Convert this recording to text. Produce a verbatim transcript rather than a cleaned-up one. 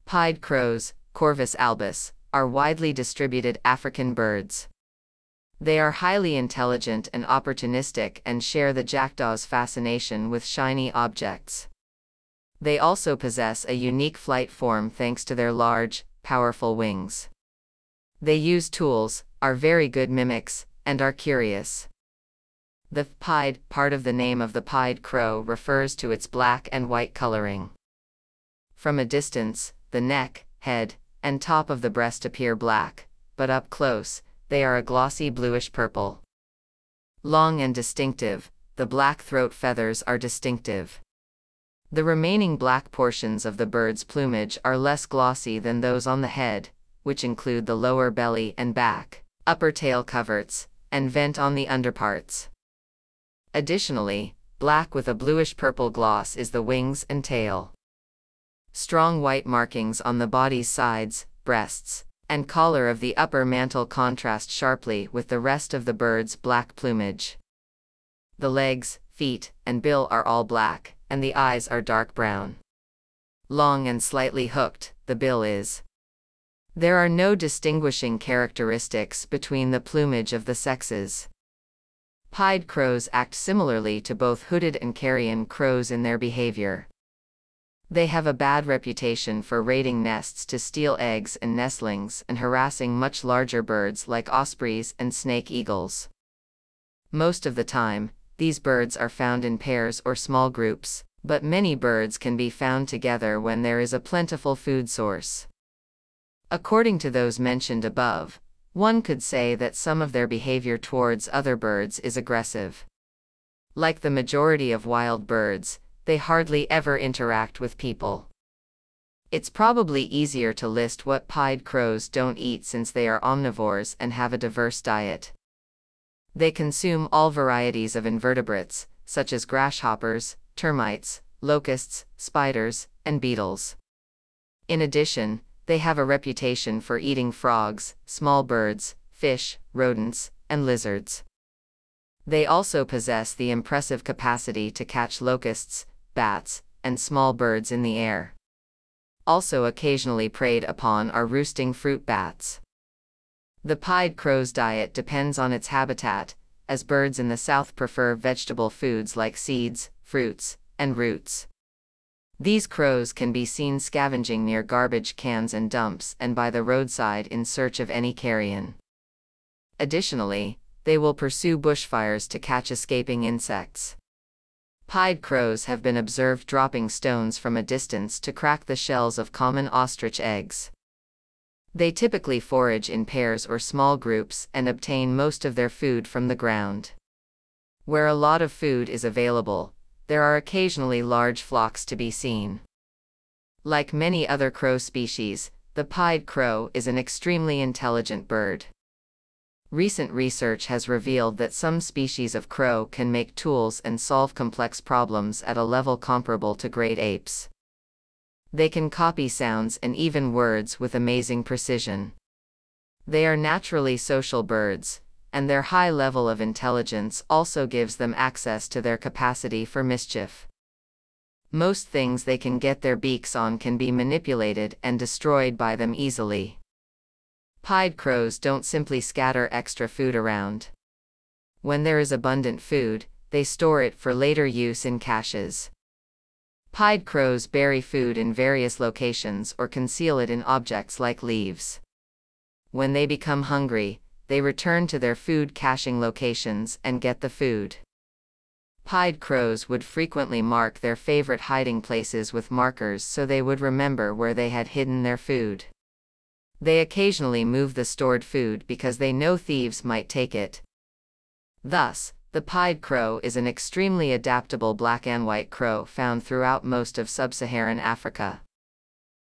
Pied crows, Corvus albus, are widely distributed African birds. They are highly intelligent and opportunistic and share the jackdaw's fascination with shiny objects. They also possess a unique flight form thanks to their large, powerful wings. They use tools, are very good mimics, and are curious. The pied part of the name of the pied crow refers to its black and white coloring. From a distance, the neck, head, and top of the breast appear black, but up close, they are a glossy bluish-purple. Long and distinctive, the black throat feathers are distinctive. The remaining black portions of the bird's plumage are less glossy than those on the head, which include the lower belly and back, upper tail coverts, and vent on the underparts. Additionally, black with a bluish-purple gloss is the wings and tail. Strong white markings on the body's sides, breasts, and collar of the upper mantle contrast sharply with the rest of the bird's black plumage. The legs, feet, and bill are all black, and the eyes are dark brown. Long and slightly hooked, the bill is. There are no distinguishing characteristics between the plumage of the sexes. Pied crows act similarly to both hooded and carrion crows in their behavior. They have a bad reputation for raiding nests to steal eggs and nestlings and harassing much larger birds like ospreys and snake eagles. Most of the time, these birds are found in pairs or small groups, but many birds can be found together when there is a plentiful food source. According to those mentioned above, one could say that some of their behavior towards other birds is aggressive. Like the majority of wild birds, they hardly ever interact with people. It's probably easier to list what pied crows don't eat since they are omnivores and have a diverse diet. They consume all varieties of invertebrates, such as grasshoppers, termites, locusts, spiders, and beetles. In addition, they have a reputation for eating frogs, small birds, fish, rodents, and lizards. They also possess the impressive capacity to catch locusts, bats, and small birds in the air. Also occasionally preyed upon are roosting fruit bats. The pied crow's diet depends on its habitat, as birds in the south prefer vegetable foods like seeds, fruits, and roots. These crows can be seen scavenging near garbage cans and dumps and by the roadside in search of any carrion. Additionally, they will pursue bushfires to catch escaping insects. Pied crows have been observed dropping stones from a distance to crack the shells of common ostrich eggs. They typically forage in pairs or small groups and obtain most of their food from the ground. Where a lot of food is available, there are occasionally large flocks to be seen. Like many other crow species, the pied crow is an extremely intelligent bird. Recent research has revealed that some species of crow can make tools and solve complex problems at a level comparable to great apes. They can copy sounds and even words with amazing precision. They are naturally social birds, and their high level of intelligence also gives them access to their capacity for mischief. Most things they can get their beaks on can be manipulated and destroyed by them easily. Pied crows don't simply scatter extra food around. When there is abundant food, they store it for later use in caches. Pied crows bury food in various locations or conceal it in objects like leaves. When they become hungry, they return to their food caching locations and get the food. Pied crows would frequently mark their favorite hiding places with markers so they would remember where they had hidden their food. They occasionally move the stored food because they know thieves might take it. Thus, the pied crow is an extremely adaptable black and white crow found throughout most of sub-Saharan Africa.